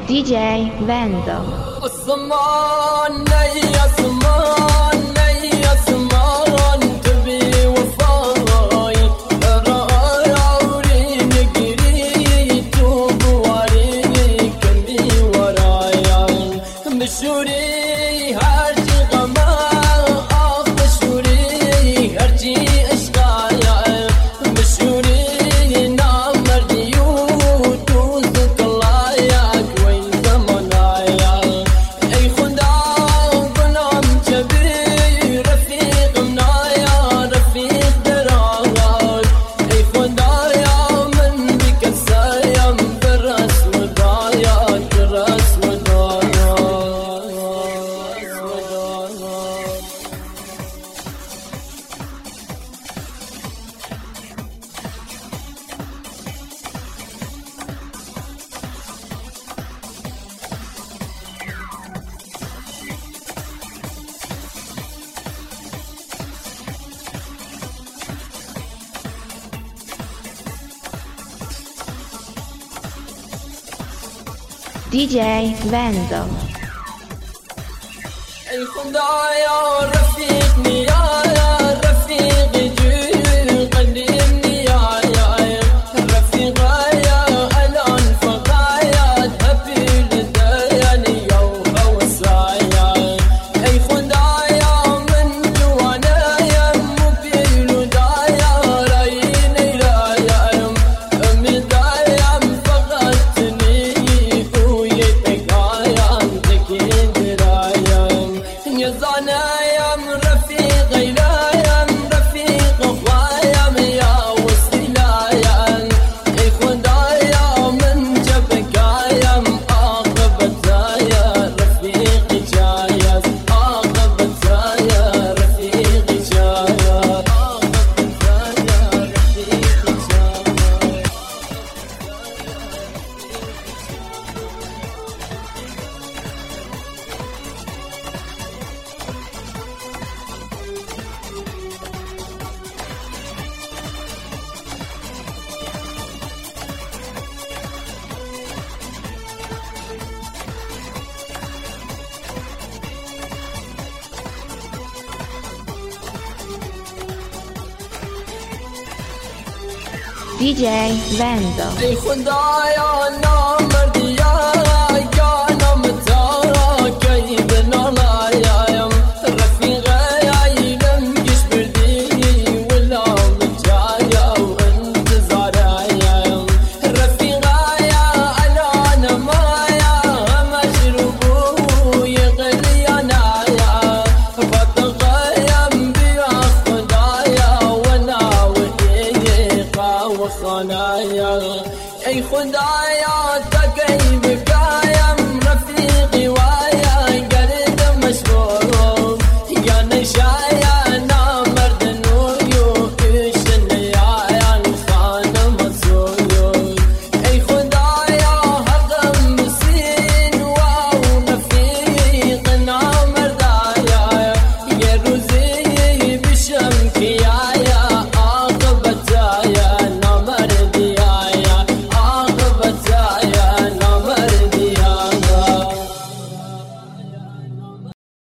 DJ Vendo. الصمان يا صمان يا صمان تبي وفاي رأي عوري نقري توب واري كمي ورايا مشوري هرجي غما مشوري هرجي اشقايا مشوري نامر ديوت وزك الله يا كوين زمنايا اي خدا بنام جبي رفيق منايا رفيق درار اي خدا يا من بك السايم بالراس ودايا بالراس ودايا DJ Vendo. اي خدا يا رفيقني يا رفيق جيل قدمني يا رفيق يا الان فقايا تهبي لدياني يا وسايا اي خدا يا من جوانا يا مبيل دايا رايني رايا امي دايا فقدتني ويتك يا تكين درايا يا زانا يا رفيق يا رفيق اخوايا يا وسيلا يا اي خدايا من جبك يا عاقبت يا رفيق جايز عاقبت يا رفيق جايز عاقبت يا رفيق جايز DJ Vendo. اي خدايا نامر ديا يا نمتارا كيدنا لا يا رفيقا يا يلمقش بردي ولا مجايا وانتظارا يا رفيقا يا انا مايا مشروبو يغلي انا يا فتغيم بيا خدايا وانا وإيقا وخنايا اي خدايا